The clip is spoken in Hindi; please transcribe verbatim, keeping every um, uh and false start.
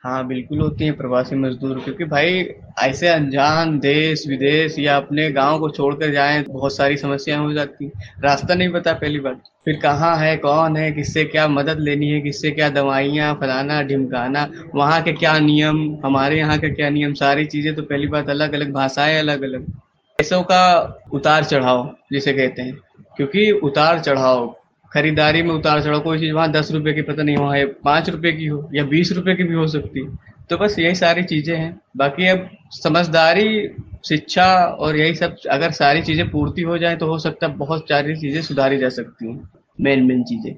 हाँ, बिल्कुल होती हैं प्रवासी मजदूर, क्योंकि भाई ऐसे अनजान देश विदेश या अपने गांव को छोड़कर जाएं तो बहुत सारी समस्याएं हो जाती हैं। रास्ता नहीं पता पहली बात, फिर कहाँ है कौन है किससे क्या मदद लेनी है, किससे क्या दवाइयाँ फलाना ढिमकाना, वहाँ के क्या नियम हमारे यहाँ का क्या नियम, सारी चीजें तो पहली बात अलग अलग, भाषाएं अलग अलग, पैसों का उतार चढ़ाव जिसे कहते हैं। क्योंकि उतार चढ़ाव, खरीदारी में उतार चढ़ाव, कोई चीज वहां दस रुपए की पता नहीं वहां पांच रुपए की हो या बीस रुपए की भी हो सकती है। तो बस यही सारी चीजें हैं। बाकी अब समझदारी, शिक्षा और यही सब अगर सारी चीजें पूर्ति हो जाए तो हो सकता है बहुत सारी चीजें सुधारी जा सकती हैं, मेन मेन चीजें।